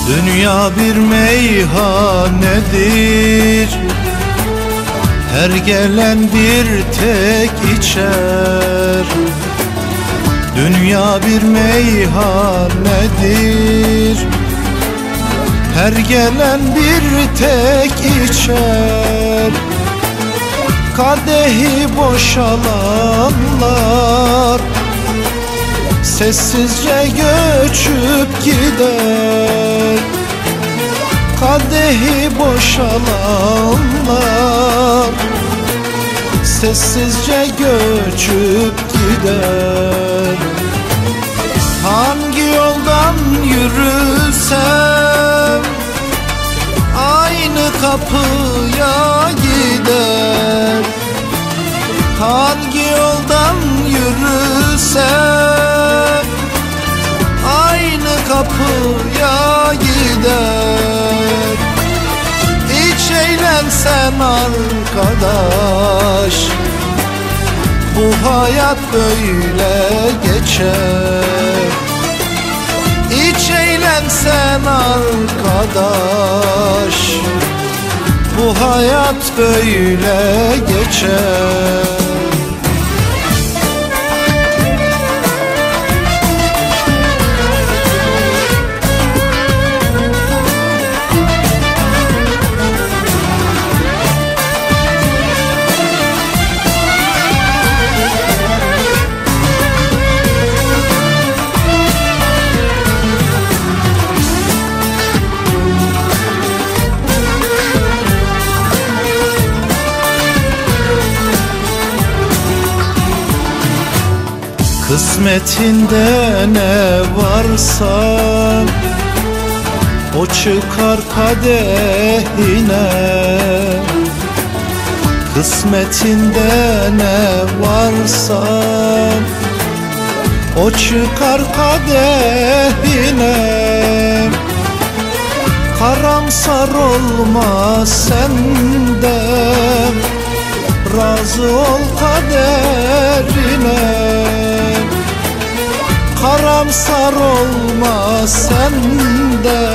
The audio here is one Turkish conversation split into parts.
Dünya bir meyhanedir, her gelen bir tek içer. Dünya bir meyhanedir, her gelen bir tek içer. Kadehi boşalanlar sessizce göçüp gider. Kadehi boşalanlar sessizce göçüp gider. Hangi yoldan yürüsem aynı kapıya gider. Hangi yoldan yürüsem aynı kapıya gider. Hiç eğlensen arkadaş, bu hayat böyle geçer. Hiç eğlensen arkadaş, bu hayat böyle geçer. Kısmetinde ne varsa o çıkar kadehine. Kısmetinde ne varsa o çıkar kadehine. Karamsar olma sen de, razı ol kaderine. Karamsar olma sen de,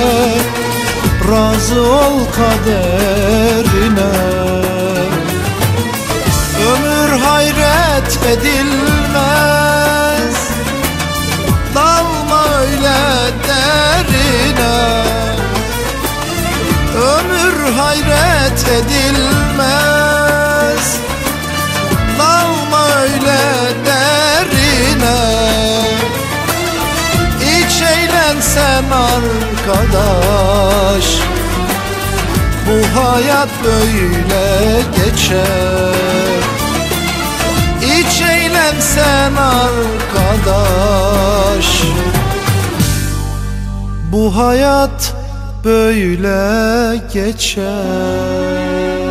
razı ol kaderine. Ömür hayret edilmez, dalma öyle derine. Ömür hayret edilmez, dalma öyle derine. Hiç eğlensen arkadaş, bu hayat böyle geçer. Hiç eğlensen arkadaş, bu hayat böyle geçer.